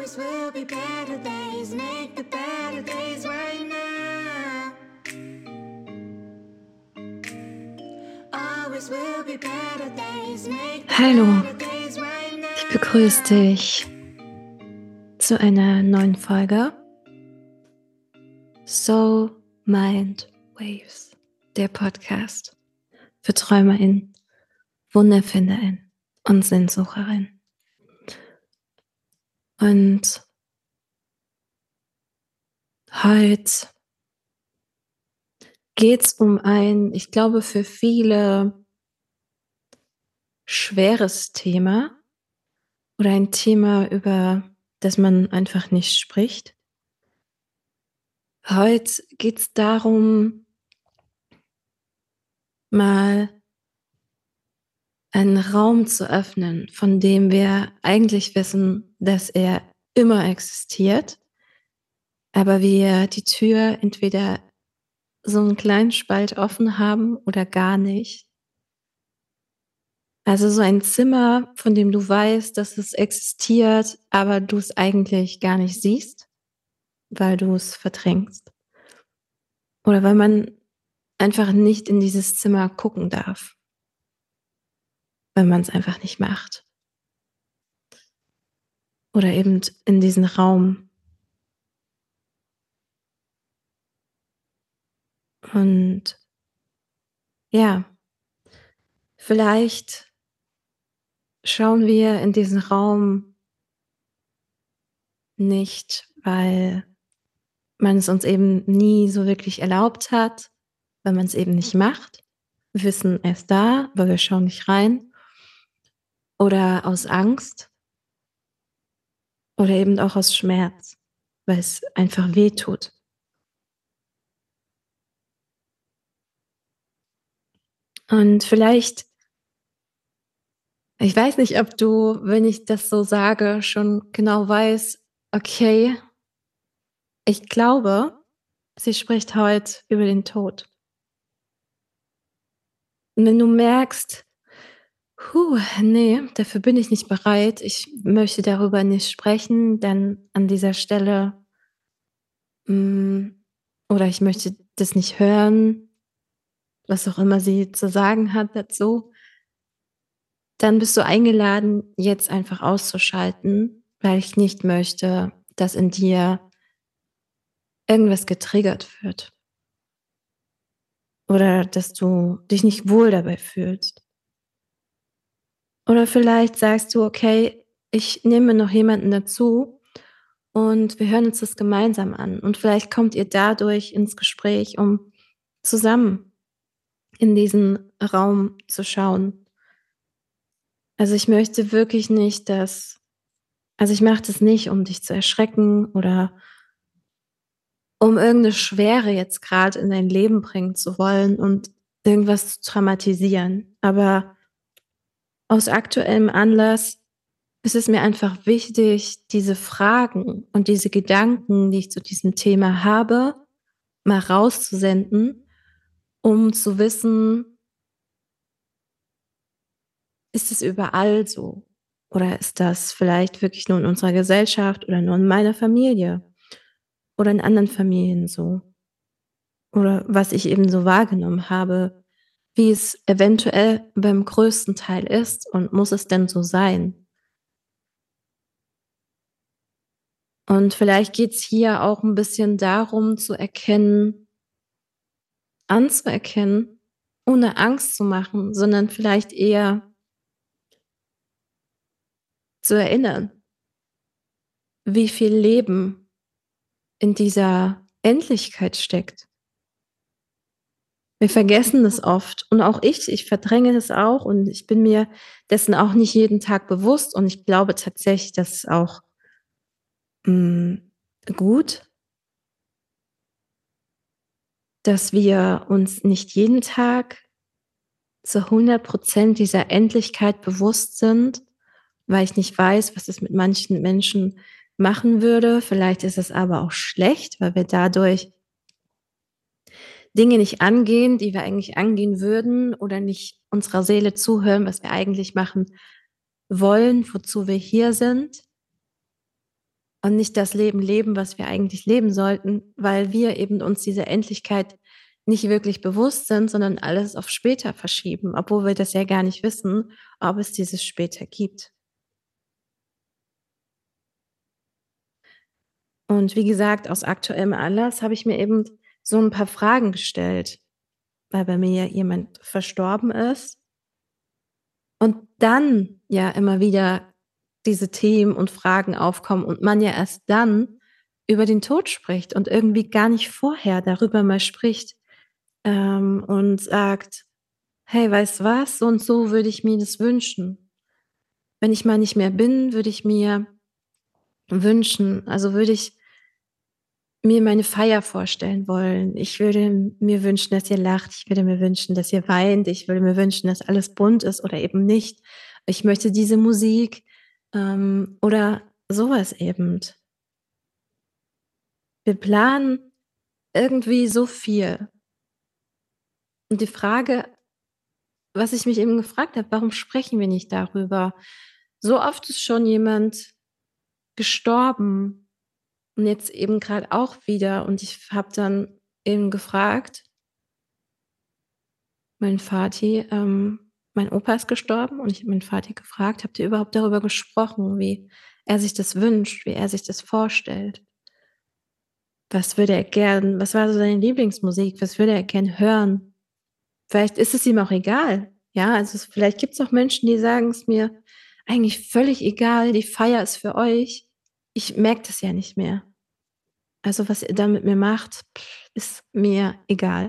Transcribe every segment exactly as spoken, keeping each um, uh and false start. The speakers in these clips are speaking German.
Always will be better days, make the better days right now. Always will be better days, make the Hallo, better days right now. ich begrüße dich zu einer neuen Folge Soul, Mind, Waves, der Podcast für TräumerInnen, WunderfinderInnen und SinnsucherInnen. Und heute geht es um ein, ich glaube, für viele schweres Thema oder ein Thema, über das man einfach nicht spricht. Heute geht es darum, mal einen Raum zu öffnen, von dem wir eigentlich wissen, dass er immer existiert, aber wir die Tür entweder so einen kleinen Spalt offen haben oder gar nicht. Also so ein Zimmer, von dem du weißt, dass es existiert, aber du es eigentlich gar nicht siehst, weil du es verdrängst. Oder weil man einfach nicht in dieses Zimmer gucken darf, weil man es einfach nicht macht. Oder eben in diesen Raum. Und ja, vielleicht schauen wir in diesen Raum nicht, weil man es uns eben nie so wirklich erlaubt hat, weil man es eben nicht macht. Wir wissen, er ist da, aber wir schauen nicht rein. Oder aus Angst. Oder eben auch aus Schmerz, weil es einfach weh tut. Und vielleicht, ich weiß nicht, ob du, wenn ich das so sage, schon genau weißt, okay, ich glaube, sie spricht heute über den Tod. Und wenn du merkst, puh, nee, dafür bin ich nicht bereit, ich möchte darüber nicht sprechen, dann an dieser Stelle, mm, oder ich möchte das nicht hören, was auch immer sie zu sagen hat dazu, dann bist du eingeladen, jetzt einfach auszuschalten, weil ich nicht möchte, dass in dir irgendwas getriggert wird oder dass du dich nicht wohl dabei fühlst. Oder vielleicht sagst du, okay, ich nehme noch jemanden dazu und wir hören uns das gemeinsam an. Und vielleicht kommt ihr dadurch ins Gespräch, um zusammen in diesen Raum zu schauen. Also ich möchte wirklich nicht, dass, also ich mache das nicht, um dich zu erschrecken oder um irgendeine Schwere jetzt gerade in dein Leben bringen zu wollen und irgendwas zu traumatisieren. Aber aus aktuellem Anlass ist es mir einfach wichtig, diese Fragen und diese Gedanken, die ich zu diesem Thema habe, mal rauszusenden, um zu wissen, ist es überall so? Oder ist das vielleicht wirklich nur in unserer Gesellschaft oder nur in meiner Familie oder in anderen Familien so? Oder was ich eben so wahrgenommen habe, wie es eventuell beim größten Teil ist und muss es denn so sein? Und vielleicht geht es hier auch ein bisschen darum zu erkennen, anzuerkennen, ohne Angst zu machen, sondern vielleicht eher zu erinnern, wie viel Leben in dieser Endlichkeit steckt. Wir vergessen das oft und auch ich, ich verdränge das auch und ich bin mir dessen auch nicht jeden Tag bewusst und ich glaube tatsächlich, dass es auch mh, gut, dass wir uns nicht jeden Tag zu hundert Prozent dieser Endlichkeit bewusst sind, weil ich nicht weiß, was es mit manchen Menschen machen würde. Vielleicht ist es aber auch schlecht, weil wir dadurch Dinge nicht angehen, die wir eigentlich angehen würden oder nicht unserer Seele zuhören, was wir eigentlich machen wollen, wozu wir hier sind. und nicht das Leben leben, was wir eigentlich leben sollten, weil wir eben uns diese Endlichkeit nicht wirklich bewusst sind, sondern alles auf später verschieben, obwohl wir das ja gar nicht wissen, ob es dieses später gibt. Und wie gesagt, aus aktuellem Anlass habe ich mir eben so 'n paar Fragen gestellt, weil bei mir ja jemand verstorben ist. Und dann ja immer wieder diese Themen und Fragen aufkommen und man ja erst dann über den Tod spricht und irgendwie gar nicht vorher darüber mal spricht, ähm, und sagt: „Hey, weißt du was? So und so würde ich mir das wünschen. Wenn ich mal nicht mehr bin, würde ich mir wünschen also, würde ich mir meine Feier vorstellen wollen. Ich würde mir wünschen, dass ihr lacht. Ich würde mir wünschen, dass ihr weint. Ich würde mir wünschen, dass alles bunt ist oder eben nicht. Ich möchte diese Musik, ähm, oder so was eben. Wir planen irgendwie so viel. Und die Frage, was ich mich eben gefragt habe: „Warum sprechen wir nicht darüber?“ So oft ist schon jemand gestorben und jetzt eben grad auch wieder und ich habe dann eben gefragt Mein Vati, ähm mein Opa ist gestorben und ich habe meinen Vati gefragt: „Habt ihr überhaupt darüber gesprochen, wie er sich das wünscht, wie er sich das vorstellt?“ Was würde er gern was war so seine Lieblingsmusik? Was würde er gern hören? Vielleicht ist es ihm auch egal, ja? Also, es vielleicht gibt's auch Menschen, die sagen: „Ist mir eigentlich völlig egal, die Feier ist für euch. Ich merke das ja nicht mehr. Also, was ihr da mit mir macht, ist mir egal.“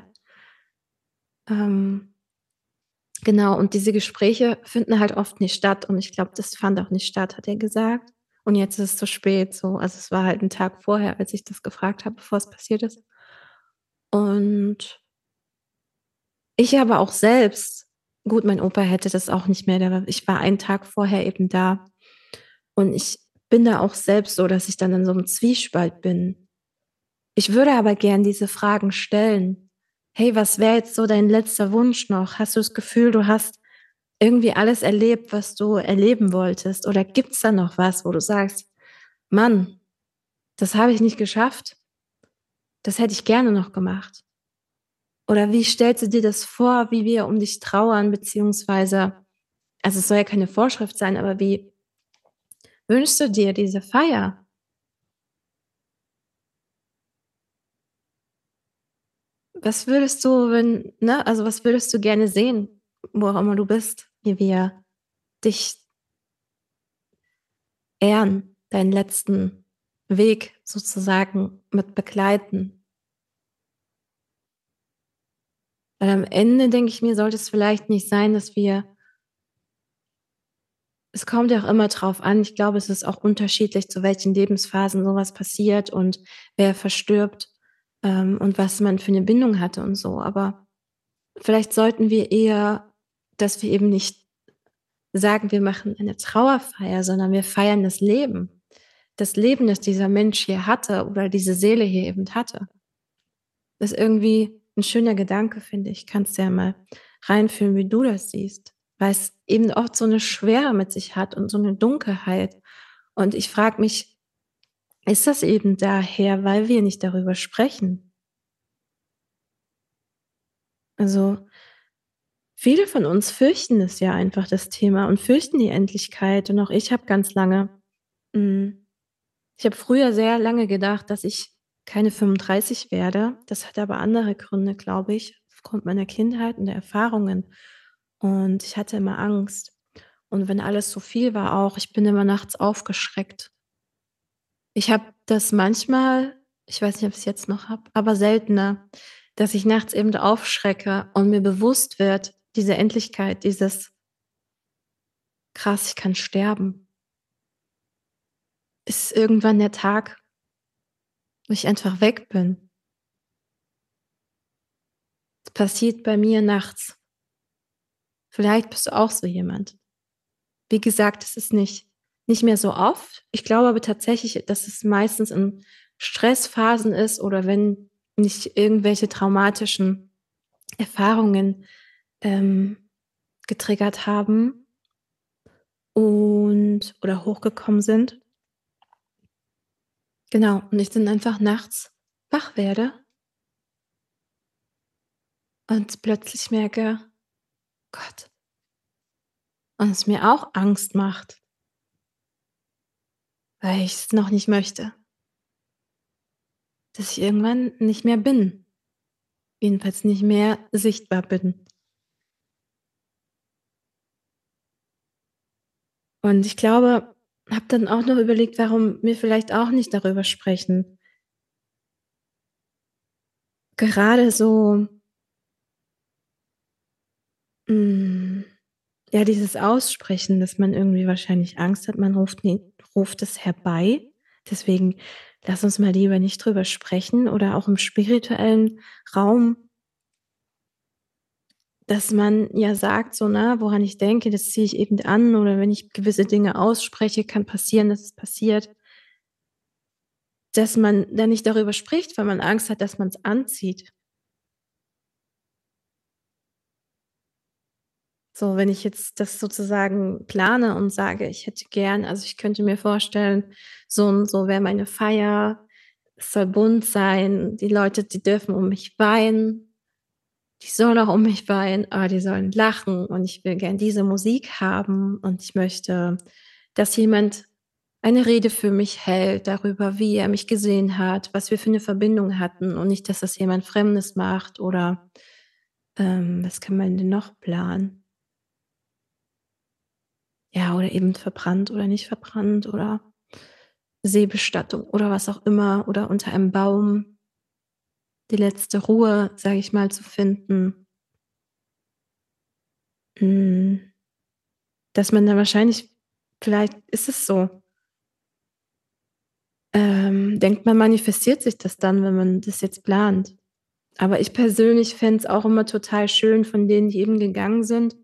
Ähm Genau, und diese Gespräche finden halt oft nicht statt und ich glaube, das fand auch nicht statt, hat er gesagt. Und jetzt ist es zu spät so. Also, es war halt 'n Tag vorher, als ich das gefragt habe, bevor es passiert ist. Und ich aber auch selbst gut, mein Opa hätte das auch nicht mehr, der war ich war einen Tag vorher eben da. Und ich bin da auch selbst so, dass ich dann in so 'nem Zwiespalt bin. Ich würde aber gern diese Fragen stellen: „Hey, was wäre jetzt so dein letzter Wunsch noch? Hast du das Gefühl, du hast irgendwie alles erlebt, was du erleben wolltest? Oder gibt's da noch was, wo du sagst: ‚Mann, das habe ich nicht geschafft. Das hätte ich gerne noch gemacht?‘“ Oder wie stellst du dir das vor, wie wir um dich trauern, beziehungsweise also, es soll ja keine Vorschrift sein, aber wie wünschst du dir diese Feier? Was würdest du, wenn ne, also, was würdest du gerne sehen, wo auch immer du bist, wie wir dich ehren, deinen letzten Weg sozusagen mit begleiten? Weil am Ende denke ich mir, sollte es vielleicht nicht sein, dass wir es kommt ja auch immer drauf an. Ich glaube, es ist auch unterschiedlich, zu welchen Lebensphasen so was passiert und wer verstirbt, ähm, und was man für 'ne Bindung hatte und so. Aber vielleicht sollten wir eher dass wir eben nicht sagen, wir machen eine Trauerfeier, sondern wir feiern das Leben. Das Leben, das dieser Mensch hier hatte oder diese Seele hier eben hatte. Ist irgendwie 'n schöner Gedanke, finde ich. Kannst ja mal reinfühlen, wie du das siehst, weil's eben oft so 'ne Schwere mit sich hat und so 'ne Dunkelheit. Und ich frage mich, ist das eben daher, weil wir nicht darüber sprechen? Also viele von uns fürchten es ja einfach, das Thema und fürchten die Endlichkeit und auch ich habe ganz lange hm, ich habe früher sehr lange gedacht, dass ich keine fünfunddreißig werde. Das hat aber andere Gründe, glaube ich, aufgrund meiner Kindheit und der Erfahrungen. Und ich hatte immer Angst. Und wenn alles zu viel war auch, ich bin immer nachts aufgeschreckt. Ich habe das manchmal ich weiß nicht, ob ich's jetzt noch habe, aber seltener, dass ich nachts eben aufschrecke und mir bewusst wird, diese Endlichkeit, dieses „Krass, ich kann sterben.“ Ist irgendwann der Tag wo ich einfach weg bin. Passiert bei mir nachts. Vielleicht bist du auch so jemand. Wie gesagt, es ist nicht nicht mehr so oft. Ich glaube aber tatsächlich, dass es meistens in Stressphasen ist oder wenn nicht irgendwelche traumatischen Erfahrungen, ähm, getriggert haben und oder hochgekommen sind. Genau, und ich dann einfach nachts wach werde und plötzlich merke: „Gott“, und es mir auch Angst macht, weil ich's noch nicht möchte, dass ich irgendwann nicht mehr bin, jedenfalls nicht mehr sichtbar bin. Und ich glaube, habe dann auch noch überlegt, warum wir vielleicht auch nicht darüber sprechen. Gerade so, hm, ja, dieses Aussprechen, dass man irgendwie wahrscheinlich Angst hat, man ruft ne ruft es herbei. Deswegen lass uns mal lieber nicht drüber sprechen oder auch im spirituellen Raum, dass man ja sagt so, ne: „Woran ich denke, das ziehe ich eben an“, oder wenn ich gewisse Dinge ausspreche, kann passieren, dass es passiert. Dass man da nicht darüber spricht, weil man Angst hat, dass man's anzieht. So, wenn ich jetzt das sozusagen plane und sage, ich hätte gern, also, ich könnte mir vorstellen, so und so wäre meine Feier. Es soll bunt sein. Die Leute, die dürfen um mich weinen. Die sollen auch um mich weinen, aber die sollen lachen und ich will gern diese Musik haben und ich möchte, dass jemand eine Rede für mich hält darüber, wie er mich gesehen hat, was wir für 'ne Verbindung hatten und nicht, dass das jemand Fremdes macht oder, ähm, was kann man denn noch planen? Ja, oder eben verbrannt oder nicht verbrannt oder Seebestattung oder was auch immer oder unter einem Baum die letzte Ruhe, sage ich mal, zu finden. Hm, dass man da wahrscheinlich vielleicht ist es so ähm, denkt man manifestiert sich das dann, wenn man das jetzt plant. Aber ich persönlich fände es auch immer total schön von denen, die eben gegangen sind.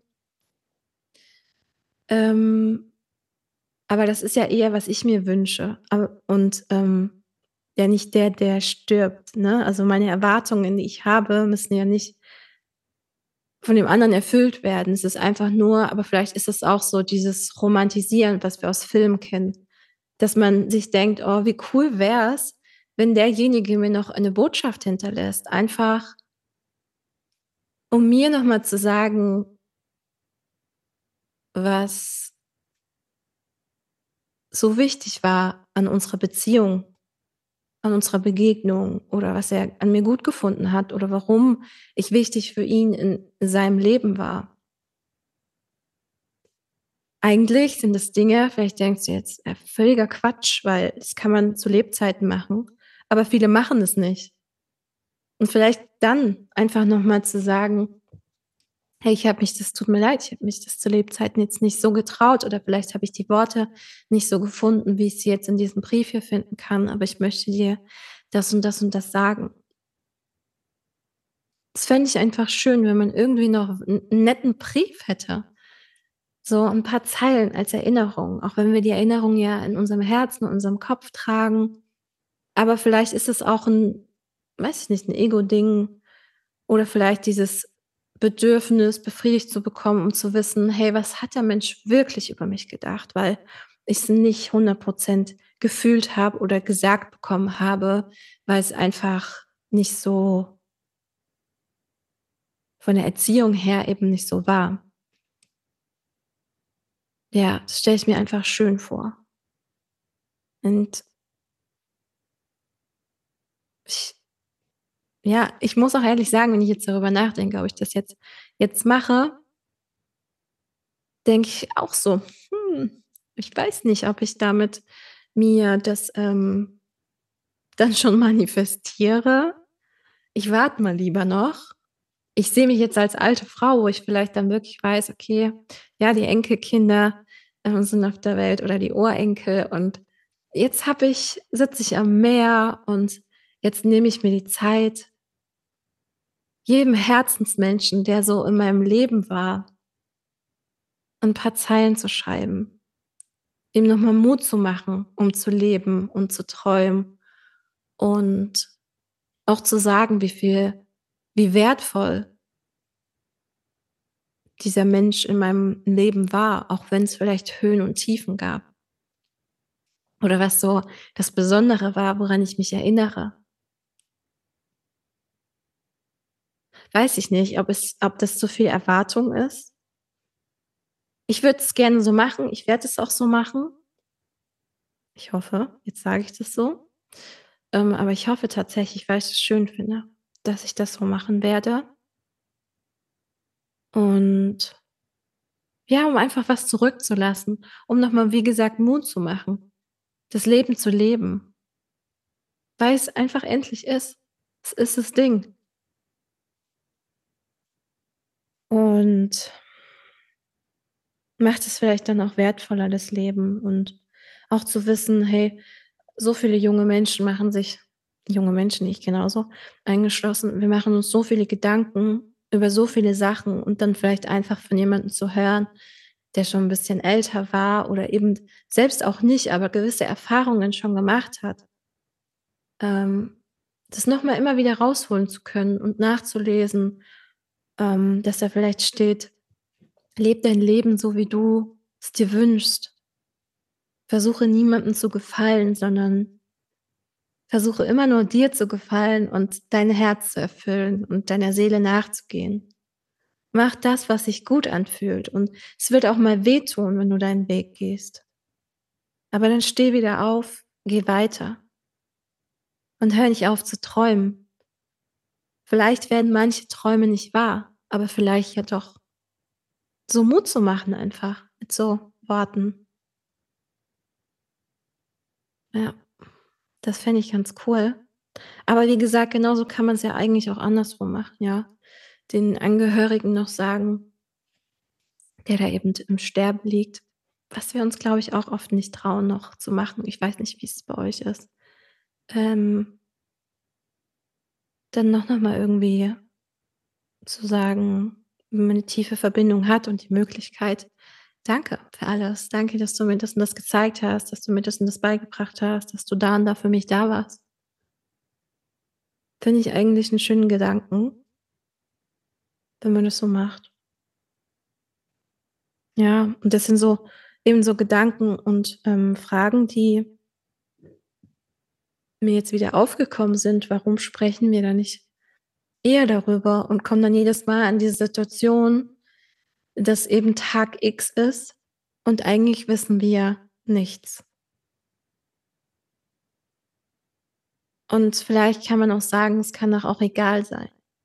Ähm, aber das ist ja eher, was ich mir wünsche. Aber und, ähm, ja nicht der, der stirbt, ne? Also, meine Erwartungen, die ich habe, müssen ja nicht von dem anderen erfüllt werden. Es ist einfach nur aber vielleicht ist es auch so dieses Romantisieren, was wir aus Filmen kennen, dass man sich denkt: „Oh, wie cool wär's, wenn derjenige mir noch eine Botschaft hinterlässt“, einfach um mir noch mal zu sagen was so wichtig war an unserer Beziehung, an unserer Begegnung oder was er an mir gut gefunden hat oder warum ich wichtig für ihn in seinem Leben war. Eigentlich sind es Dinge, vielleicht denkst du jetzt: „Äh, völliger Quatsch“, weil das kann man zu Lebzeiten machen, aber viele machen es nicht. Und vielleicht dann einfach noch mal zu sagen: „Hey, ich habe mich das tut mir leid, ich habe mich das zu Lebzeiten jetzt nicht so getraut oder vielleicht habe ich die Worte nicht so gefunden, wie ich sie jetzt in diesem Brief hier finden kann, aber ich möchte dir das und das und das sagen.“ Das fände ich einfach schön, wenn man irgendwie noch 'n 'n netten Brief hätte. So 'n paar Zeilen als Erinnerung, auch wenn wir die Erinnerung ja in unserem Herzen, in unserem Kopf tragen. Aber vielleicht ist es auch 'n, weiß ich nicht, 'n Ego-Ding oder vielleicht dieses Bedürfnis befriedigt zu bekommen, um zu wissen: „Hey, was hat der Mensch wirklich über mich gedacht?“ Weil ich's nicht hundert Prozent gefühlt habe oder gesagt bekommen habe, weil's einfach nicht so von der Erziehung her eben nicht so war. Ja, das stelle ich mir einfach schön vor. Und ich ja, ich muss auch ehrlich sagen, wenn ich jetzt darüber nachdenke, ob ich das jetzt jetzt mache denke ich auch so: „Hm, ich weiß nicht, ob ich damit mir das, ähm, dann schon manifestiere. Ich warte mal lieber noch.“ Ich sehe mich jetzt als alte Frau, wo ich vielleicht dann wirklich weiß: „Okay, ja, die Enkelkinder, ähm, sind auf der Welt oder die Urenkel und jetzt habe ich sitze ich am Meer und jetzt nehme ich mir die Zeit“ „jedem Herzensmenschen, der so in meinem Leben war“ „'n paar Zeilen zu schreiben, ihm noch mal Mut zu machen, um zu leben und zu träumen und auch zu sagen, wie viel wie wertvoll dieser Mensch in meinem Leben war, auch wenn's vielleicht Höhen und Tiefen gab. Oder was so das Besondere war, woran ich mich erinnere. Weiß ich nicht, ob es ob das zu viel Erwartung ist. Ich würde es gerne so machen. Ich werde es auch so machen. Ich hoffe, jetzt sage ich das so. Ähm, aber ich hoffe tatsächlich, weil ich es schön finde, dass ich das so machen werde. Und ja, um einfach was zurückzulassen, um noch mal, wie gesagt, Mut zu machen, das Leben zu leben, weil es einfach endlich ist. Es ist das Ding. Und macht es vielleicht dann auch wertvoller, das Leben und auch zu wissen: „Hey, so viele junge Menschen machen sich“, junge Menschen, ich genauso, eingeschlossen, wir machen uns so viele Gedanken über so viele Sachen und dann vielleicht einfach von jemandem zu hören, der schon 'n bisschen älter war oder eben selbst auch nicht, aber gewisse Erfahrungen schon gemacht hat ähm, das noch mal immer wieder rausholen zu können und nachzulesen, ähm, dass da vielleicht steht: „Lebe dein Leben so, wie du es dir wünschst. Versuche niemandem zu gefallen, sondern versuche immer nur dir zu gefallen und dein Herz zu erfüllen und deiner Seele nachzugehen. Mach das, was sich gut anfühlt und es wird auch mal wehtun, wenn du deinen Weg gehst. Aber dann steh wieder auf, geh weiter.“ Und hör nicht auf zu träumen. Vielleicht werden manche Träume nicht wahr, aber vielleicht ja doch. So Mut zu machen einfach mit so Worten. Ja, das fände ich ganz cool. Aber wie gesagt, genauso kann man's ja eigentlich auch andersrum machen, ja? Den Angehörigen noch sagen der da eben im Sterben liegt, was wir uns, glaube ich, auch oft nicht trauen, noch zu machen. Ich weiß nicht, wie's bei euch ist. Ähm dann doch noch mal irgendwie zu sagen, wenn man 'ne tiefe Verbindung hat und die Möglichkeit: „Danke für alles. Danke, dass du mir das und das gezeigt hast, dass du mir das und das beigebracht hast, dass du da und da für mich da warst.“ Finde ich eigentlich 'n schönen Gedanken wenn man das so macht. Ja, und das sind so eben so Gedanken und, ähm, Fragen, die mir jetzt wieder aufgekommen sind. Warum sprechen wir da nicht eher darüber und kommen dann jedes Mal an die Situation, dass eben Tag X ist und eigentlich wissen wir nichts. Und vielleicht kann man auch sagen, es kann doch auch egal sein.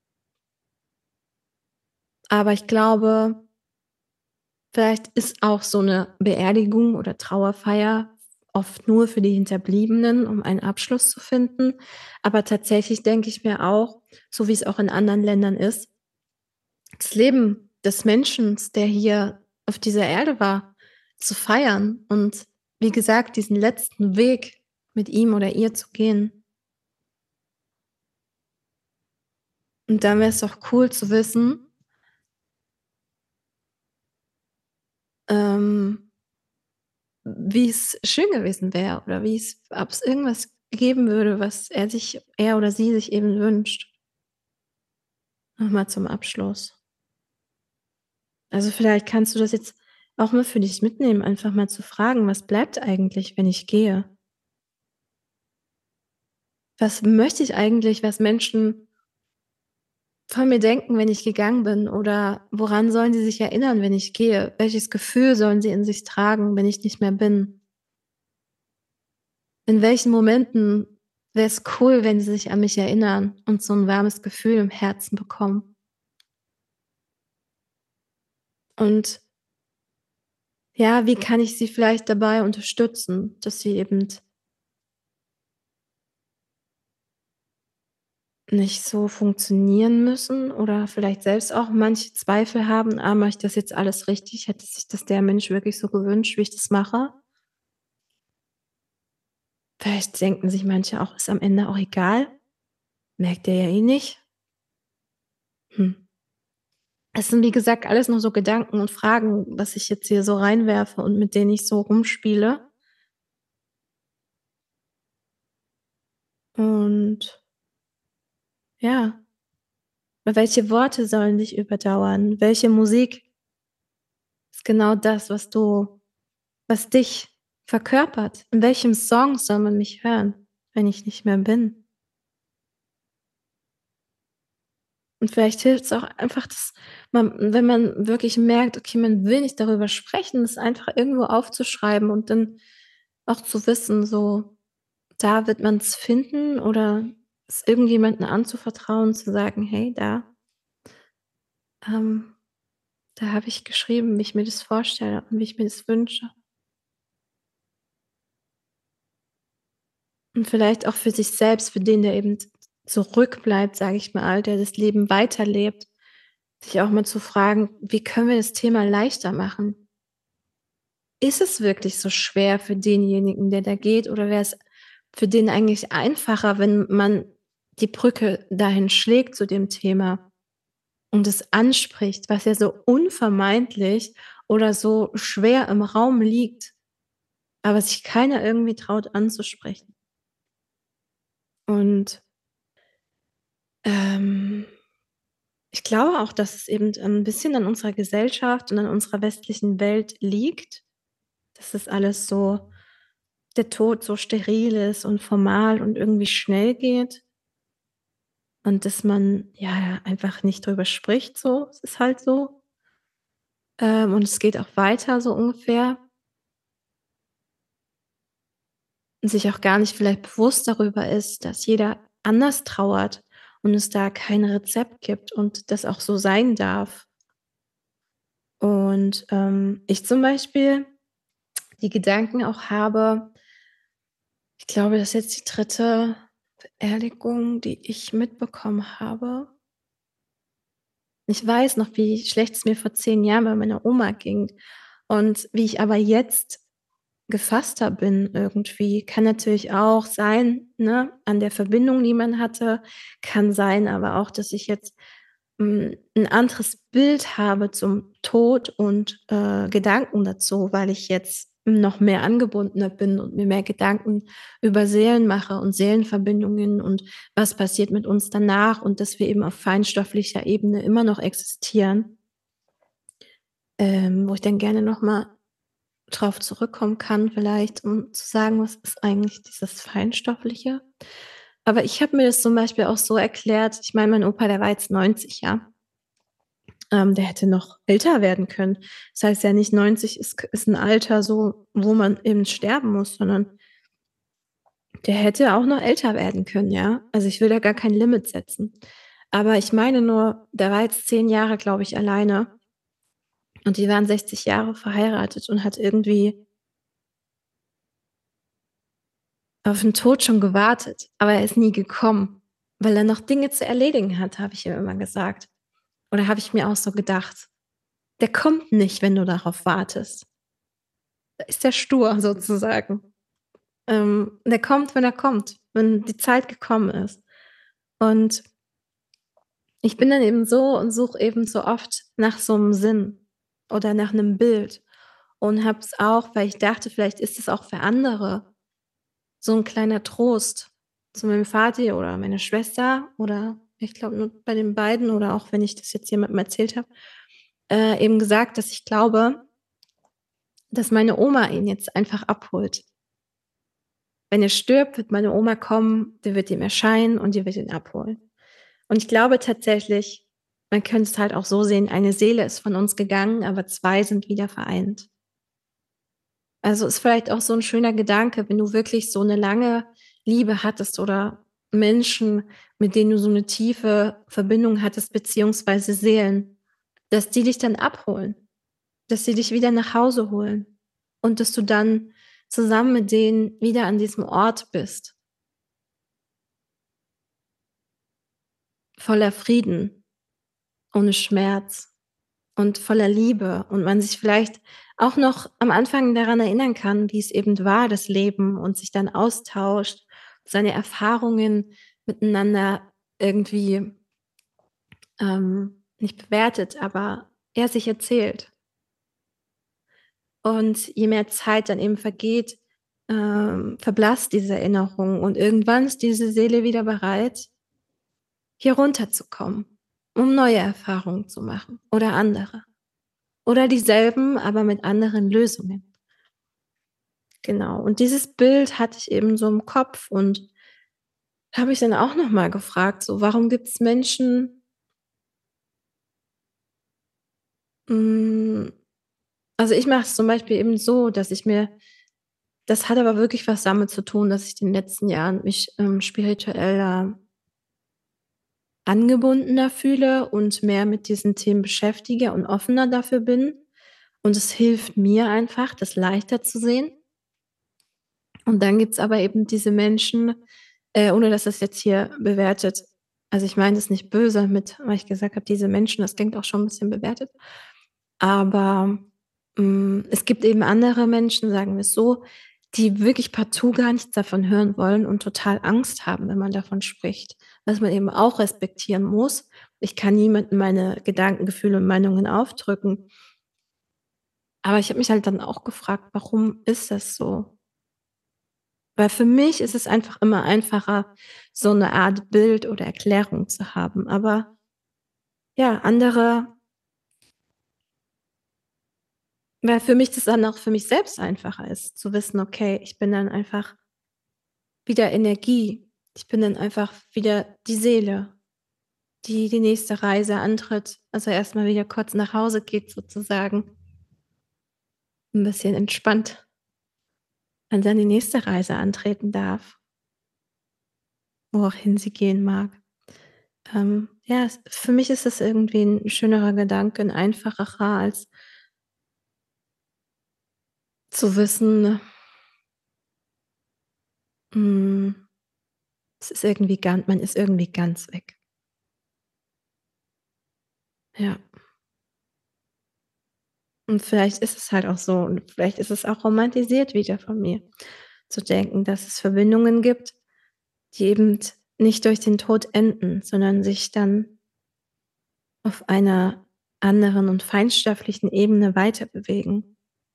Aber ich glaube vielleicht ist auch so 'ne Beerdigung oder Trauerfeier oft nur für die Hinterbliebenen, um einen Abschluss zu finden. Aber tatsächlich denke ich mir auch, so wie's auch in anderen Ländern ist das Leben des Menschens, der hier auf dieser Erde war, zu feiern und wie gesagt, diesen letzten Weg mit ihm oder ihr zu gehen. Und dann wär's doch cool zu wissen ähm wie's schön gewesen wäre oder wie's ob's irgendwas geben würde, was er sich er oder sie sich eben wünscht. Noch mal zum Abschluss. Also, vielleicht kannst du das jetzt auch mal für dich mitnehmen, einfach mal zu fragen: „Was bleibt eigentlich, wenn ich gehe?“ „Was möchte ich eigentlich, was Menschen von mir denken, wenn ich gegangen bin?“ Oder „Woran sollen sie sich erinnern, wenn ich gehe? Welches Gefühl sollen sie in sich tragen, wenn ich nicht mehr bin?“ „In welchen Momenten wär's cool, wenn sie sich an mich erinnern und so 'n warmes Gefühl im Herzen bekommen?“ Und ja, wie kann ich sie vielleicht dabei unterstützen, dass sie eben nicht so funktionieren müssen oder vielleicht selbst auch manche Zweifel haben: „Ah, mache ich das jetzt alles richtig? Hätte sich das der Mensch wirklich so gewünscht, wie ich das mache?“ Vielleicht denken sich manche auch: „Ist am Ende auch egal. Merkt er ja eh nicht.“ Hm. Es sind, wie gesagt, alles nur so Gedanken und Fragen, was ich jetzt hier so reinwerfe und mit denen ich so rumspiele. Und ja. Welche Worte sollen dich überdauern? Welche Musik ist genau das, was du was dich verkörpert. In welchem Song soll man mich hören, wenn ich nicht mehr bin? Und vielleicht hilft's auch einfach, dass man wenn man wirklich merkt, okay, man will nicht darüber sprechen, das einfach irgendwo aufzuschreiben und dann auch zu wissen, so, da wird man's finden oder es irgendjemanden anzuvertrauen, zu sagen: „Hey, da ähm, da habe ich geschrieben, wie ich mir das vorstelle und wie ich mir das wünsche.“ Und vielleicht auch für sich selbst, für den, der eben zurückbleibt, sage ich mal, der das Leben weiterlebt, sich auch mal zu fragen: „Wie können wir das Thema leichter machen?“ Ist es wirklich so schwer für denjenigen, der da geht, oder wäre es für den eigentlich einfacher, wenn man die Brücke dahin schlägt zu dem Thema und es anspricht, was ja so unvermeidlich oder so schwer im Raum liegt, aber sich keiner irgendwie traut anzusprechen. Und, ähm, ich glaube auch, dass es eben ein bisschen an unserer Gesellschaft und an unserer westlichen Welt liegt, dass das alles so der Tod so steril ist und formal und irgendwie schnell geht und dass man, ja, einfach nicht drüber spricht so. Es ist halt so. Ähm, und es geht auch weiter so ungefähr und sich auch gar nicht vielleicht bewusst darüber ist, dass jeder anders trauert und es da kein Rezept gibt und das auch so sein darf. Und, ähm, ich zum Beispiel die Gedanken auch habe, ich glaube, das ist jetzt die dritte Beerdigung, die ich mitbekommen habe. Ich weiß noch, wie schlecht es mir vor zehn Jahren bei meiner Oma ging und wie ich aber jetzt gefasster bin irgendwie. Kann natürlich auch sein, ne, an der Verbindung, die man hatte. Kann sein aber auch, dass ich jetzt, hm, 'n anderes Bild habe zum Tod und, äh, Gedanken dazu, weil ich jetzt noch mehr angebundener bin und mir mehr Gedanken über Seelen mache und Seelenverbindungen und was passiert mit uns danach und dass wir eben auf feinstofflicher Ebene immer noch existieren. Ähm, wo ich dann gerne noch mal drauf zurückkommen kann vielleicht, um zu sagen, was ist eigentlich dieses Feinstoffliche? Aber ich habe mir das zum Beispiel auch so erklärt, ich meine, mein Opa, der war jetzt neunzig, ja? Ähm, der hätte noch älter werden können. Das heißt ja nicht, neunzig ist k ist 'n Alter so, wo man eben sterben muss, sondern der hätte auch noch älter werden können, ja? Also, ich will da gar kein Limit setzen. Aber ich meine nur, der war jetzt zehn Jahre, glaube ich, alleine und die waren sechzig Jahre verheiratet und hat irgendwie auf 'n Tod schon gewartet, aber er ist nie gekommen, weil er noch Dinge zu erledigen hat, habe ich ihm immer gesagt. Oder habe ich mir auch so gedacht. Der kommt nicht, wenn du darauf wartest. Da ist der stur sozusagen. Ähm, der kommt, wenn er kommt, wenn die Zeit gekommen ist. Und ich bin dann eben so und suche eben so oft nach so 'nem Sinn oder nach 'nem Bild und habe es auch, weil ich dachte, vielleicht ist es auch für andere so 'n kleiner Trost zu meinem Vati oder meiner Schwester oder ich glaube nur bei den beiden oder auch wenn ich das jetzt jemandem erzählt habe, äh, eben gesagt, dass ich glaube dass meine Oma ihn jetzt einfach abholt. Wenn er stirbt, wird meine Oma kommen, die wird ihm erscheinen und die wird ihn abholen. Und ich glaube tatsächlich, man könnte es halt auch so sehen, eine Seele ist von uns gegangen, aber zwei sind wieder vereint. Also, ist vielleicht auch so 'n schöner Gedanke, wenn du wirklich so 'ne lange Liebe hattest oder Menschen, mit denen du so 'ne tiefe Verbindung hattest, beziehungsweise Seelen, dass die dich dann abholen, dass sie dich wieder nach Hause holen und dass du dann zusammen mit denen wieder an diesem Ort bist. Voller Frieden, ohne Schmerz und voller Liebe und man sich vielleicht auch noch am Anfang daran erinnern kann, wie's eben war, das Leben und sich dann austauscht, seine Erfahrungen miteinander irgendwie ähm, nicht bewertet, aber er sich erzählt. Und je mehr Zeit dann eben vergeht, ähm, verblasst diese Erinnerung und irgendwann ist diese Seele wieder bereit hier runterzukommen, um neue Erfahrungen zu machen oder andere. Oder dieselben, aber mit anderen Lösungen. Genau. Und dieses Bild hatte ich eben so im Kopf und habe mich dann auch noch mal gefragt, so: Warum gibt's Menschen hm, also, ich mache es zum Beispiel eben so, dass ich mir das hat aber wirklich was damit zu tun, dass ich in den letzten Jahren mich, ähm, spiritueller angebundener fühle und mehr mit diesen Themen beschäftige und offener dafür bin. Und es hilft mir einfach, das leichter zu sehen. Und dann gibt's aber eben diese Menschen, äh, ohne dass das jetzt hier bewertet also, ich meine das nicht böse mit weil ich gesagt habe: „Diese Menschen“, das klingt auch schon 'n bisschen bewertet. Aber, hm, es gibt eben andere Menschen, sagen wir's so, die wirklich partout gar nichts davon hören wollen und total Angst haben, wenn man davon spricht, was man eben auch respektieren muss. Ich kann niemandem meine Gedanken, Gefühle und Meinungen aufdrücken. Aber ich habe mich halt dann auch gefragt: „Warum ist das so?“ Weil für mich ist es einfach immer einfacher, so 'ne Art Bild oder Erklärung zu haben. Aber ja, andere weil für mich das dann auch für mich selbst einfacher ist, zu wissen: „Okay, ich bin dann einfach wieder Energie. Ich bin dann einfach wieder die Seele, die die nächste Reise antritt, also, erst mal wieder kurz nach Hause geht sozusagen.“ 'N bisschen entspannt und dann die nächste Reise antreten darf. Wohin sie gehen mag. Ähm, ja, es für mich ist das irgendwie 'n schönerer Gedanke, 'n einfacherer als zu wissen hm, es ist irgendwie gan man ist irgendwie ganz weg. Ja. Und vielleicht ist es halt auch so und vielleicht ist es auch romantisiert wieder von mir, zu denken, dass es Verbindungen gibt, die eben nicht durch den Tod enden, sondern sich dann auf einer anderen und feinstofflichen Ebene weiterbewegen.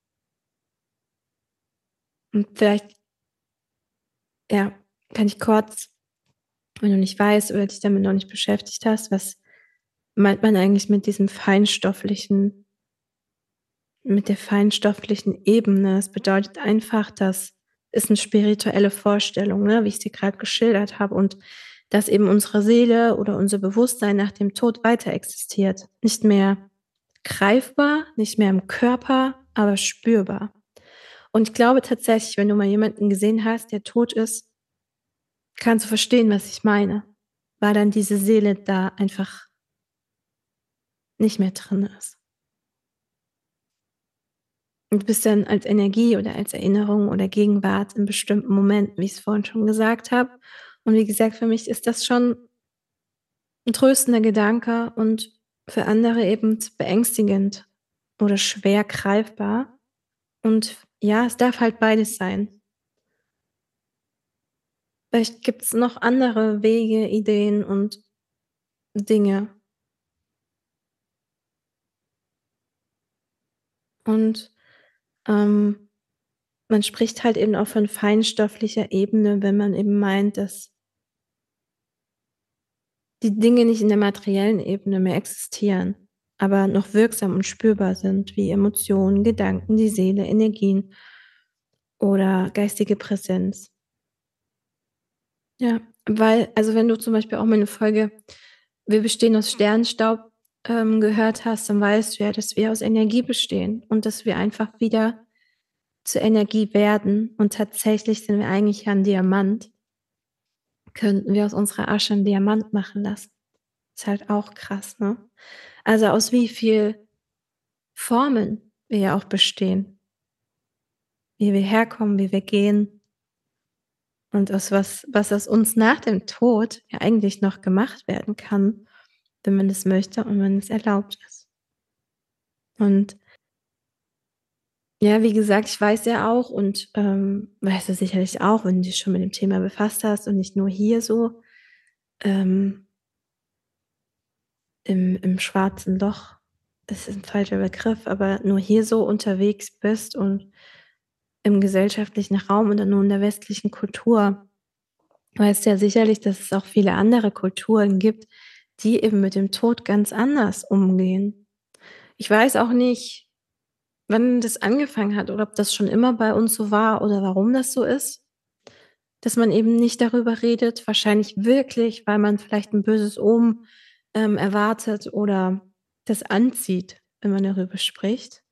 Und vielleicht ja, kann ich kurz wenn du nicht weißt oder dich damit noch nicht beschäftigt hast, was meint man eigentlich mit diesem feinstofflichen mit der feinstofflichen Ebene? Es bedeutet einfach, das ist 'ne spirituelle Vorstellung, ne, wie ich's dir grad geschildert habe und dass eben unsere Seele oder unser Bewusstsein nach dem Tod weiter existiert. Nicht mehr greifbar, nicht mehr im Körper, aber spürbar. Und ich glaube tatsächlich, wenn du mal jemanden gesehen hast, der tot ist kannst du verstehen, was ich meine, weil dann diese Seele da einfach nicht mehr drin ist. Und du bist dann als Energie oder als Erinnerung oder Gegenwart in bestimmten Momenten, wie ich's vorhin schon gesagt habe. Und wie gesagt, für mich ist das schon 'n tröstender Gedanke und für andere eben beängstigend oder schwer greifbar. Und ja, es darf halt beides sein. Vielleicht gibt's noch andere Wege, Ideen und Dinge. Und, ähm, man spricht halt eben auch von feinstofflicher Ebene, wenn man eben meint, dass die Dinge nicht in der materiellen Ebene mehr existieren, aber noch wirksam und spürbar sind wie Emotionen, Gedanken, die Seele, Energien oder geistige Präsenz. Ja, weil also, wenn du zum Beispiel auch meine Folge „Wir bestehen aus Sternenstaub“, ähm, gehört hast, dann weißt du ja, dass wir aus Energie bestehen und dass wir einfach wieder zur Energie werden und tatsächlich sind wir eigentlich ja 'n Diamant. Könnten wir aus unserer Asche 'n Diamant machen lassen. Ist halt auch krass, ne? Also, aus wie viel Formen wir ja auch bestehen. Wie wir herkommen, wie wir gehen. Und aus was was aus uns nach dem Tod ja eigentlich noch gemacht werden kann, wenn man es möchte und wenn es erlaubt ist. Und ja, wie gesagt, ich weiß ja auch und, ähm, weißt du sicherlich auch, wenn du dich schon mit dem Thema befasst hast und nicht nur hier so, ähm im im schwarzen Loch das ist 'n falscher Begriff, aber nur hier so unterwegs bist und im gesellschaftlichen Raum oder nur in der westlichen Kultur, weißt ja sicherlich, dass es auch viele andere Kulturen gibt, die eben mit dem Tod ganz anders umgehen. Ich weiß auch nicht wann das angefangen hat oder ob das schon immer bei uns so war oder warum das so ist, dass man eben nicht darüber redet. Wahrscheinlich wirklich, weil man vielleicht 'n böses Omen, ähm, erwartet oder das anzieht, wenn man darüber spricht.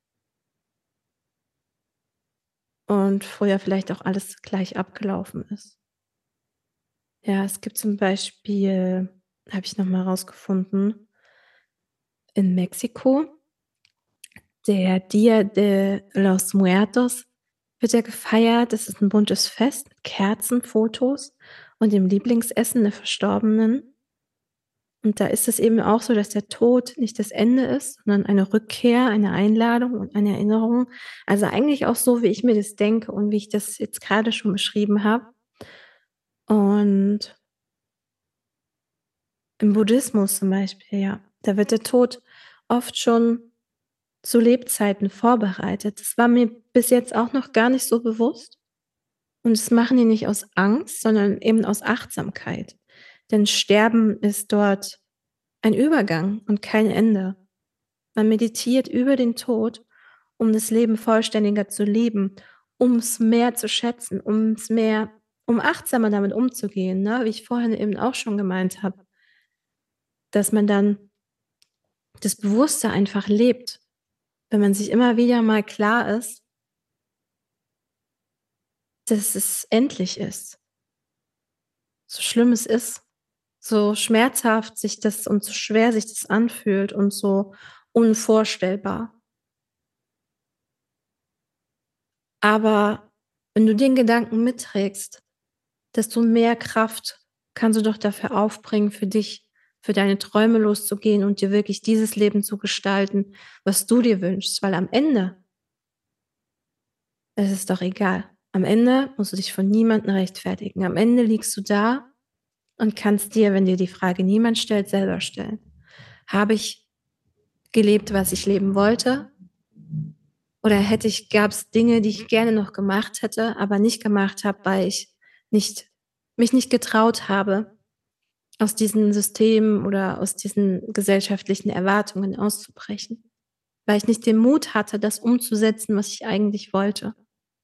Und früher vielleicht auch alles gleich abgelaufen ist. Ja, es gibt zum Beispiel habe ich noch mal rausgefunden in Mexiko der Día de los Muertos wird ja gefeiert. Das ist 'n buntes Fest mit Kerzen, Fotos und dem Lieblingsessen der Verstorbenen. Und da ist es eben auch so, dass der Tod nicht das Ende ist, sondern eine Rückkehr, eine Einladung und eine Erinnerung. Also, eigentlich auch so, wie ich mir das denke und wie ich das jetzt grade schon beschrieben habe. Und im Buddhismus zum Beispiel, ja, da wird der Tod oft schon zu Lebzeiten vorbereitet. Das war mir bis jetzt auch noch gar nicht so bewusst. Und das machen die nicht aus Angst, sondern eben aus Achtsamkeit. Denn Sterben ist dort ein Übergang und kein Ende. Man meditiert über den Tod, um das Leben vollständiger zu leben, um's mehr zu schätzen, um's mehr um achtsamer damit umzugehen, ne, wie ich vorhin eben auch schon gemeint habe. Dass man dann das Bewusste einfach lebt, wenn man sich immer wieder mal klar ist dass es endlich ist. So schlimm es ist, so schmerzhaft sich das und so schwer sich das anfühlt und so unvorstellbar. Aber wenn du den Gedanken mitträgst, desto mehr Kraft kannst du doch dafür aufbringen, für dich, für deine Träume loszugehen und dir wirklich dieses Leben zu gestalten, was du dir wünschst, weil am Ende es ist doch egal. Am Ende musst du dich vor niemandem rechtfertigen. Am Ende liegst du da und kannst dir, wenn dir die Frage niemand stellt, selber stellen: „Habe ich gelebt, was ich leben wollte? Oder hätte ich gab's Dinge, die ich gerne noch gemacht hätte, aber nicht gemacht habe, weil ich nicht mich nicht getraut habe, aus diesen Systemen oder aus diesen gesellschaftlichen Erwartungen auszubrechen, weil ich nicht den Mut hatte, das umzusetzen, was ich eigentlich wollte?“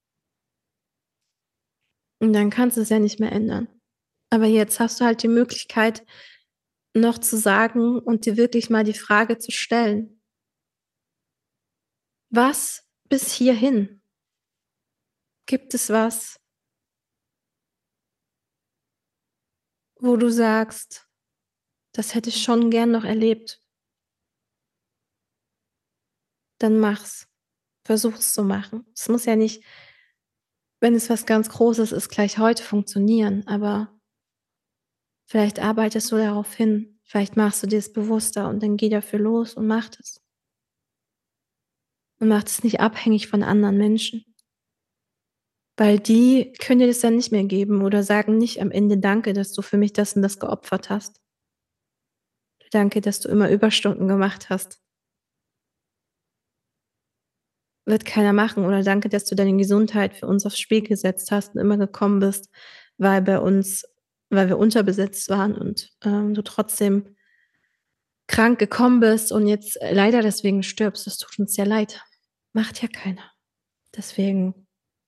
Und dann kannst du's ja nicht mehr ändern. Aber jetzt hast du halt die Möglichkeit, noch zu sagen und dir wirklich mal die Frage zu stellen Was bis hierhin? Gibt es was wo du sagst: „Das hätte ich schon gern noch erlebt?“ Dann mach's. Versuch's zu machen. Es muss ja nicht wenn es was ganz Großes ist, gleich heute funktionieren, aber vielleicht arbeitest du darauf hin. Vielleicht machst du dir's bewusster und dann geh dafür los und mach das. Und mach das nicht abhängig von anderen Menschen. Weil die können dir das dann nicht mehr geben oder sagen nicht am Ende: „Danke, dass du für mich das und das geopfert hast.“ „Danke, dass du immer Überstunden gemacht hast.“ Wird keiner machen oder „Danke, dass du deine Gesundheit für uns aufs Spiel gesetzt hast und immer gekommen bist, weil bei uns weil wir unterbesetzt waren und, ähm, du trotzdem krank gekommen bist und jetzt, äh, leider deswegen stirbst. Das tut uns sehr leid.“ Macht ja keiner. Deswegen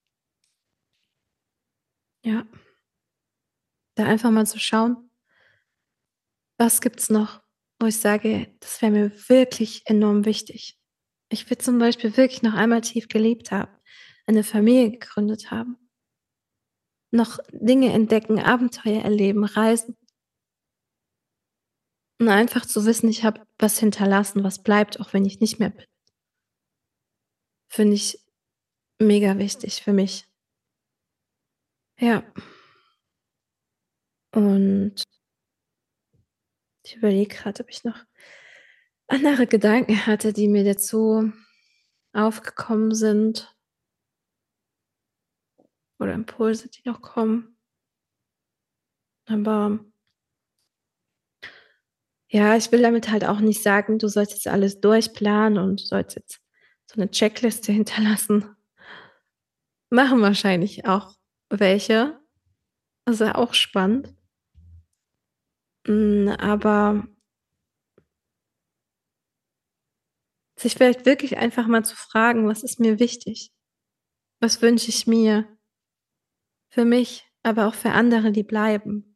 Ja. Da einfach mal zu schauen was gibt's noch, wo ich sage: „Das wäre mir wirklich enorm wichtig?“ Ich würde zum Beispiel wirklich noch einmal tief gelebt haben, eine Familie gegründet haben. Noch Dinge entdecken, Abenteuer erleben, reisen. Und einfach zu wissen, ich habe was hinterlassen, was bleibt, auch wenn ich nicht mehr bin. Finde ich mega wichtig für mich. Ja. Und ich überlege grad, ob ich noch andere Gedanken hatte, die mir dazu aufgekommen sind. Oder Impulse, die noch kommen. Aber ja, ich will damit halt auch nicht sagen, du sollst jetzt alles durchplanen und du sollst jetzt so 'ne Checkliste hinterlassen. Machen wahrscheinlich auch welche. Ist ja auch spannend. Hm, aber Sich vielleicht wirklich einfach mal zu fragen: „Was ist mir wichtig? Was wünsche ich mir für mich, aber auch für andere, die bleiben?“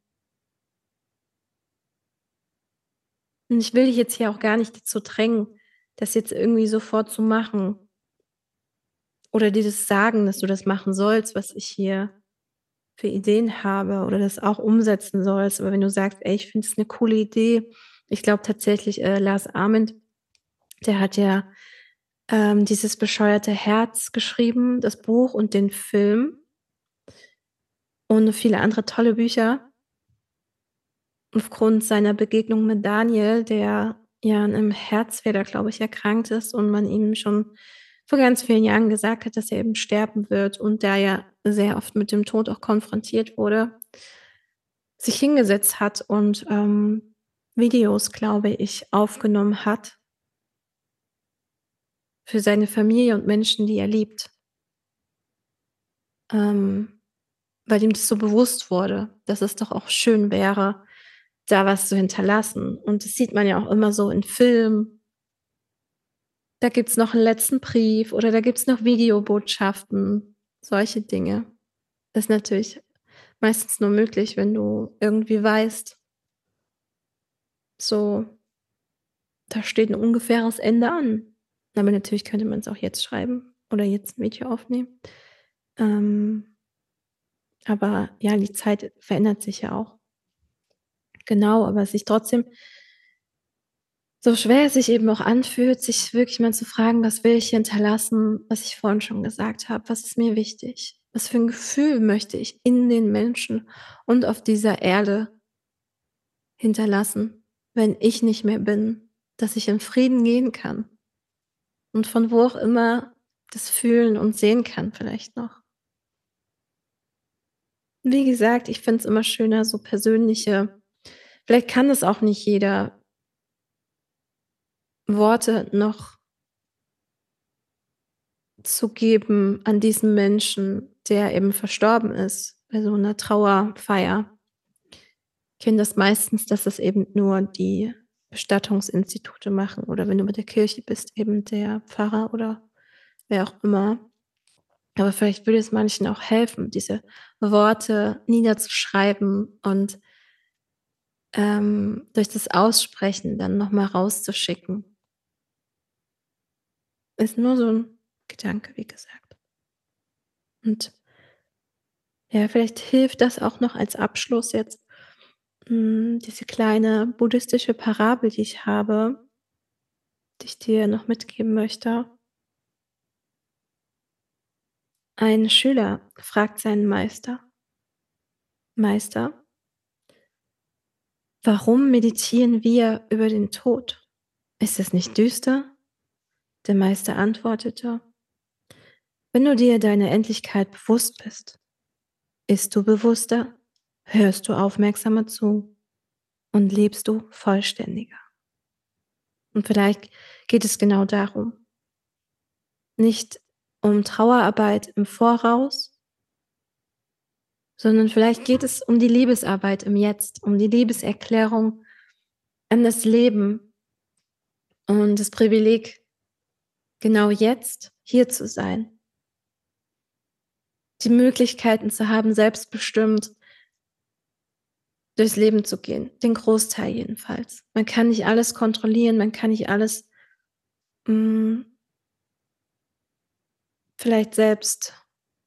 Und ich will dich jetzt hier auch gar nicht dazu drängen, das jetzt irgendwie sofort zu machen oder dir das sagen, dass du das machen sollst, was ich hier für Ideen habe oder das auch umsetzen sollst. Aber wenn du sagst: „Ey, ich finde es 'ne coole Idee“, ich glaube tatsächlich, äh, Lars Ament, der hat ja, ähm, dieses bescheuerte Herz geschrieben, das Buch und den Film und viele andere tolle Bücher. Aufgrund seiner Begegnung mit Daniel, der ja an 'nem Herzfehler, glaube ich, erkrankt ist und man ihm schon vor ganz vielen Jahren gesagt hat, dass er eben sterben wird und der ja sehr oft mit dem Tod auch konfrontiert wurde sich hingesetzt hat und, ähm, Videos, glaube ich, aufgenommen hat für seine Familie und Menschen, die er liebt. Ähm, weil ihm das so bewusst wurde, dass es doch auch schön wäre, da was zu hinterlassen. Und das sieht man ja auch immer so in Filmen. Da gibt's noch 'n letzten Brief oder da gibt's noch Videobotschaften, solche Dinge. Ist natürlich meistens nur möglich, wenn du irgendwie weißt so da steht 'n ungefähres Ende an. Aber natürlich könnte man's auch jetzt schreiben oder jetzt 'n Video aufnehmen. Ähm aber ja, die Zeit verändert sich ja auch. Genau, aber sich trotzdem so schwer es sich eben auch anfühlt, sich wirklich mal zu fragen: „Was will ich hinterlassen?“ Was ich vorhin schon gesagt habe: „Was ist mir wichtig? Was für 'n Gefühl möchte ich in den Menschen und auf dieser Erde hinterlassen, wenn ich nicht mehr bin, dass ich in Frieden gehen kann?“ Und von wo auch immer das fühlen und sehen kann vielleicht noch. Wie gesagt, ich finde es immer schöner, so persönliche vielleicht kann das auch nicht jeder Worte noch zu geben an diesen Menschen, der eben verstorben ist, bei so 'ner Trauerfeier. Kenne das meistens, dass es eben nur die Bestattungsinstitute machen oder wenn du bei der Kirche bist, eben der Pfarrer oder wer auch immer. Aber vielleicht würde es manchen auch helfen, diese Worte niederzuschreiben und ähm, durch das Aussprechen dann noch mal rauszuschicken. Ist nur so 'n Gedanke, wie gesagt. Und ja, vielleicht hilft das auch noch als Abschluss jetzt, hm, diese kleine buddhistische Parabel, die ich habe die ich dir noch mitgeben möchte. Ein Schüler fragt seinen Meister: „Meister“ „warum meditieren wir über den Tod? Ist es nicht düster?“ Der Meister antwortete: „Wenn du dir deiner Endlichkeit bewusst bist, bist du bewusster, hörst du aufmerksamer zu und lebst du vollständiger.“ Und vielleicht geht es genau darum. Nicht um Trauerarbeit im Voraus sondern vielleicht geht es um die Liebesarbeit im Jetzt, um die Liebeserklärung an das Leben und das Privileg, genau jetzt hier zu sein. Die Möglichkeiten zu haben, selbstbestimmt durchs Leben zu gehen, den Großteil jedenfalls. Man kann nicht alles kontrollieren, man kann nicht alles hm vielleicht selbst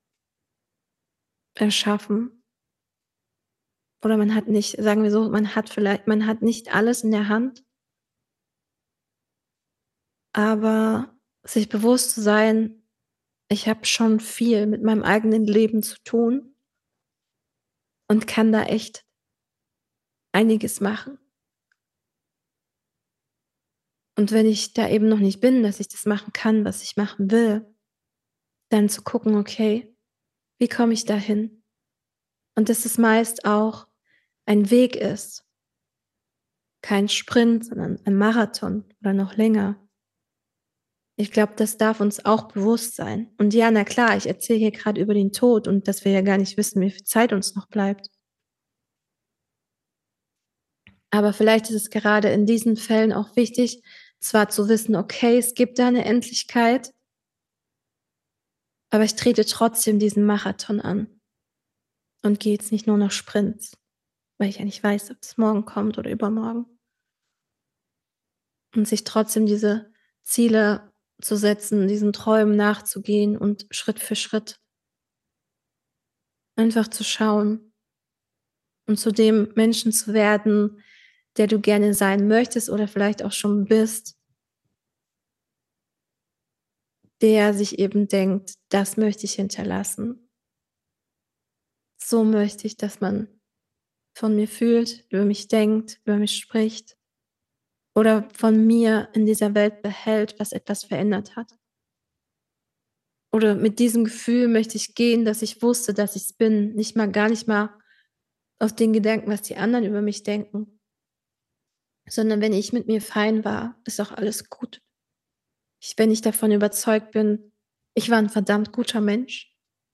erschaffen. Oder man hat nicht sagen wir so, man hat vielleicht man hat nicht alles in der Hand aber sich bewusst zu sein: „Ich habe schon viel mit meinem eigenen Leben zu tun“ „und kann da echt einiges machen.“ Und wenn ich da eben noch nicht bin, dass ich das machen kann, was ich machen will, dann zu gucken: „Okay, wie komme ich dahin?“ Und dass es meist auch ein Weg ist kein Sprint, sondern ein Marathon oder noch länger. Ich glaube, das darf uns auch bewusst sein. Und ja, na klar, ich erzähle hier grad über den Tod und dass wir ja gar nicht wissen, wie viel Zeit uns noch bleibt. Aber vielleicht ist es gerade in diesen Fällen auch wichtig, Zwar zu wissen: „Okay, es gibt da 'ne Endlichkeit“ „aber ich trete trotzdem diesen Marathon an“ „und gehe jetzt nicht nur noch Sprints, weil ich ja nicht weiß, ob es morgen kommt oder übermorgen.“ Und sich trotzdem diese Ziele zu setzen, diesen Träumen nachzugehen und Schritt für Schritt einfach zu schauen und zu dem Menschen zu werden, der du gerne sein möchtest oder vielleicht auch schon bist der sich eben denkt: „Das möchte ich hinterlassen.“ „So möchte ich, dass man von mir fühlt, über mich denkt, über mich spricht oder von mir in dieser Welt behält, was etwas verändert hat.“ Oder mit diesem Gefühl möchte ich gehen, dass ich wusste, dass ich's bin, nicht mal gar nicht mal auf den Gedanken, was die anderen über mich denken. Sondern wenn ich mit mir fein war, ist auch alles gut. Ich wenn ich davon überzeugt bin, ich war 'n verdammt guter Mensch.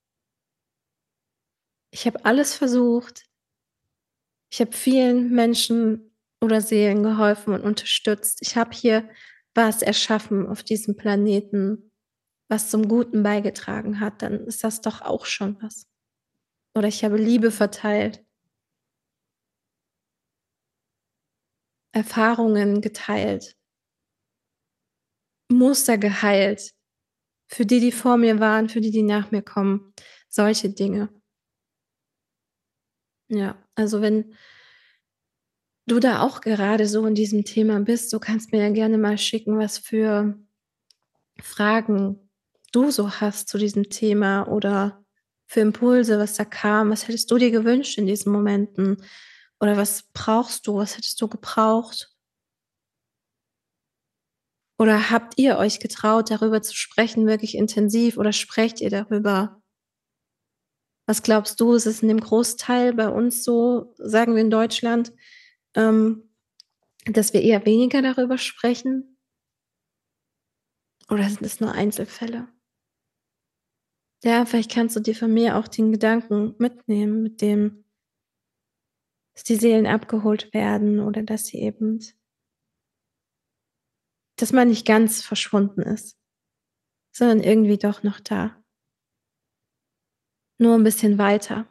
Ich habe alles versucht. Ich habe vielen Menschen oder Seelen geholfen und unterstützt. Ich habe hier was erschaffen auf diesem Planeten, was zum Guten beigetragen hat, dann ist das doch auch schon was. Oder ich habe Liebe verteilt. Erfahrungen geteilt. Muster geheilt. Für die, die vor mir waren, für die, die nach mir kommen, solche Dinge. Ja, also wenn du da auch gerade so in diesem Thema bist, du kannst mir ja gerne mal schicken, was für Fragen du so hast zu diesem Thema oder für Impulse, was da kam. Was hättest du dir gewünscht in diesen Momenten? Oder was brauchst du? Was hättest du gebraucht? Oder habt ihr euch getraut, darüber zu sprechen, wirklich intensiv oder sprecht ihr darüber? Was glaubst du, ist es in dem Großteil bei uns so, sagen wir in Deutschland, ähm, dass wir eher weniger darüber sprechen? Oder sind es nur Einzelfälle? Ja, vielleicht kannst du dir von mir auch den Gedanken mitnehmen, mit dem dass die Seelen abgeholt werden oder dass sie eben dass man nicht ganz verschwunden ist, sondern irgendwie doch noch da. Nur 'n bisschen weiter.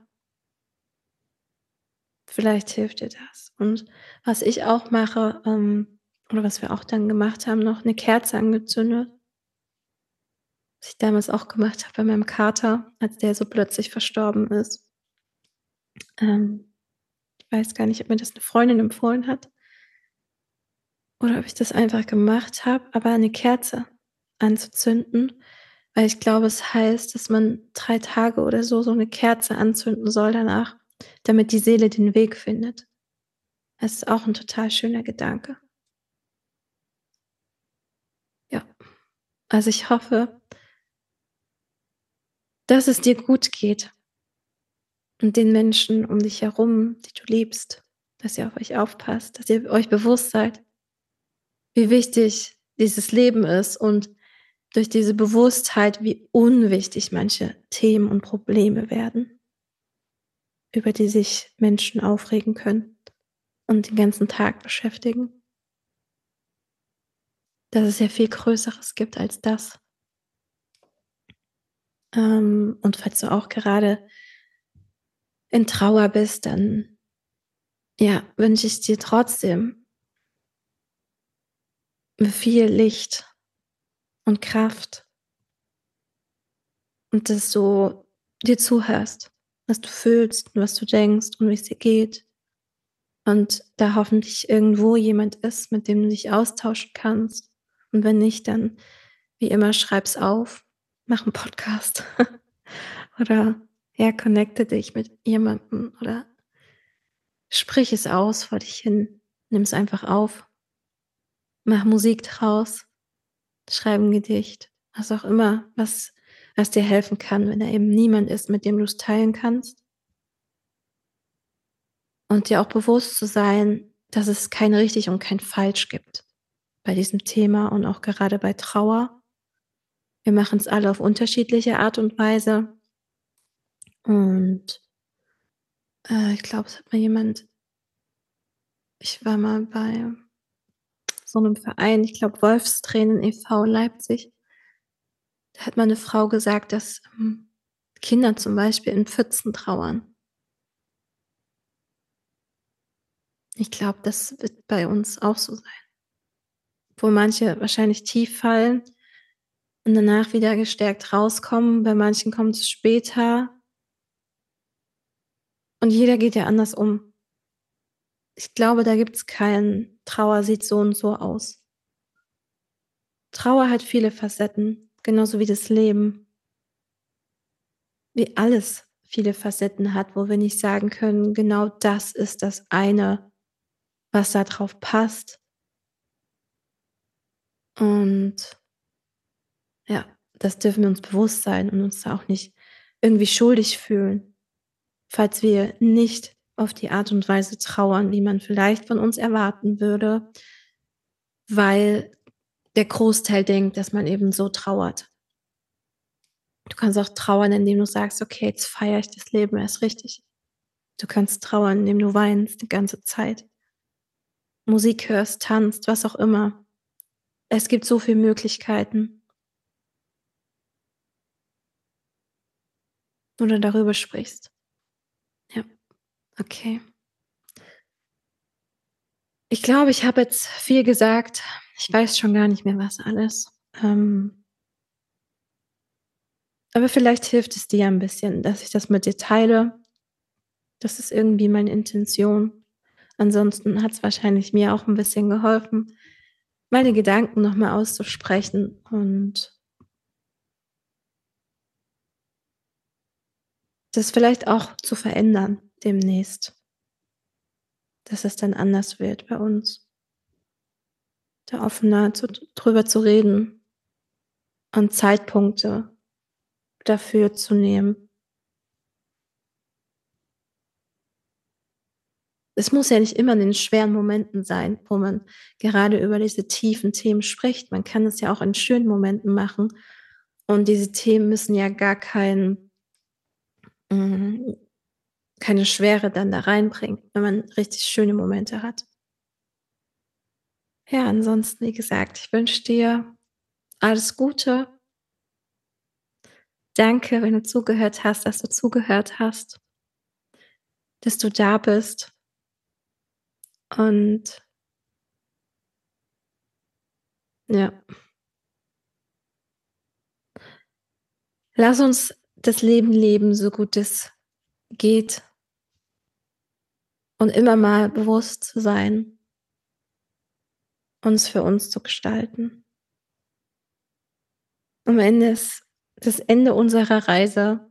Vielleicht hilft dir das. Und was ich auch mache, ähm oder was wir auch dann gemacht haben, noch 'ne Kerze angezündet. Was ich damals auch gemacht habe bei meinem Kater, als der so plötzlich verstorben ist. Ähm, ich weiß gar nicht, ob mir das 'ne Freundin empfohlen hat oder ob ich das einfach gemacht habe, aber 'ne Kerze anzuzünden, weil ich glaube, es heißt, dass man drei Tage oder so, so 'ne Kerze anzünden soll danach, damit die Seele den Weg findet. Das ist auch 'n total schöner Gedanke. Ja. Also, ich hoffe dass es dir gut geht und den Menschen um dich herum, die du liebst, dass ihr auf euch aufpasst, dass ihr euch bewusst seid wie wichtig dieses Leben ist und durch diese Bewusstheit, wie unwichtig manche Themen und Probleme werden über die sich Menschen aufregen können und den ganzen Tag beschäftigen. Dass es ja viel Größeres gibt als das. Ähm, und falls du auch gerade in Trauer bist, dann, ja, wünsche ich dir trotzdem viel Licht und Kraft und dass du dir zuhörst, was du fühlst und was du denkst und wie's dir geht. Und da hoffentlich irgendwo jemand ist, mit dem du dich austauschen kannst. Und wenn nicht, dann wie immer schreib's auf, mach 'n Podcast oder, ja, connecte dich mit jemandem oder sprich es aus vor dich hin. Nimm's einfach auf. Mach Musik draus, schreib 'n Gedicht, was auch immer, was was dir helfen kann, wenn da eben niemand ist, mit dem du's teilen kannst. Und dir auch bewusst zu sein, dass es kein richtig und kein falsch gibt bei diesem Thema und auch gerade bei Trauer. Wir machen's alle auf unterschiedliche Art und Weise. Und, äh, ich glaube, es hat mal jemand ich war mal bei so 'nem Verein, ich glaube Wolfstränen e V in Leipzig. Da hat mal 'ne Frau gesagt, dass, hm, Kinder zum Beispiel in Pfützen trauern. Ich glaube, das wird bei uns auch so sein. Wo manche wahrscheinlich tief fallen und danach wieder gestärkt rauskommen. Bei manchen kommt es später. Und jeder geht ja anders um. Ich glaube, da gibt's kein Trauer sieht so und so aus. Trauer hat viele Facetten, genauso wie das Leben. Wie alles viele Facetten hat, wo wir nicht sagen können: „Genau das ist das eine, was da drauf passt.“ Und ja, das dürfen wir uns bewusst sein und uns da auch nicht irgendwie schuldig fühlen, falls wir nicht auf die Art und Weise trauern, wie man vielleicht von uns erwarten würde, weil der Großteil denkt, dass man eben so trauert. Du kannst auch trauern, indem du sagst: „Okay, jetzt feiere ich das Leben erst richtig.“ Du kannst trauern, indem du weinst die ganze Zeit. Musik hörst, tanzt, was auch immer. Es gibt so viel Möglichkeiten. Wo du darüber sprichst. Ja, okay. Ich glaube, ich habe jetzt viel gesagt. Ich weiß schon gar nicht mehr, was alles. Ähm aber vielleicht hilft es dir 'n bisschen, dass ich das mit dir teile. Das ist irgendwie meine Intention. Ansonsten hat's wahrscheinlich mir auch 'n bisschen geholfen, meine Gedanken noch mal auszusprechen und das vielleicht auch zu verändern demnächst. Dass es dann anders wird bei uns. Da offener zu drüber zu reden und Zeitpunkte dafür zu nehmen. Es muss ja nicht immer in den schweren Momenten sein, wo man gerade über diese tiefen Themen spricht. Man kann es ja auch in schönen Momenten machen und diese Themen müssen ja gar kein hm, keine Schwere dann da reinbringen, wenn man richtig schöne Momente hat. Ja, ansonsten, wie gesagt, ich wünsche dir alles Gute. Danke, wenn du zugehört hast, dass du zugehört hast. Dass du da bist. Und Ja. Lass uns das Leben leben, so gut es geht. Und immer mal bewusst zu sein uns für uns zu gestalten. Am Ende ist das Ende unserer Reise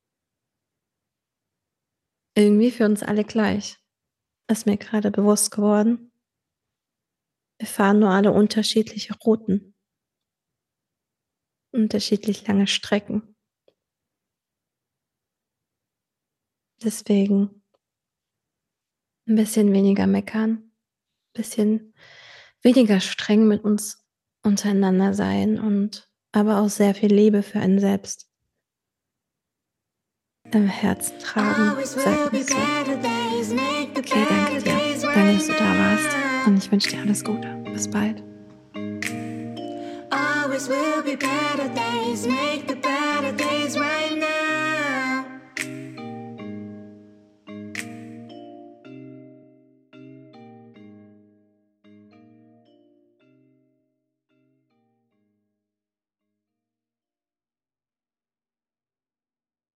irgendwie für uns alle gleich. Ist mir grade bewusst geworden. Wir fahren nur alle unterschiedliche Routen. Unterschiedlich lange Strecken. Deswegen 'n bisschen weniger meckern, bisschen weniger streng mit uns untereinander sein und aber auch sehr viel Liebe für einen selbst im Herzen tragen, Always will sagt be man so. better days, make the Okay, danke better dir. days Danke, right dass du da warst now. und ich wünsche dir alles Gute. Bis bald. Always will be better days, make the better days right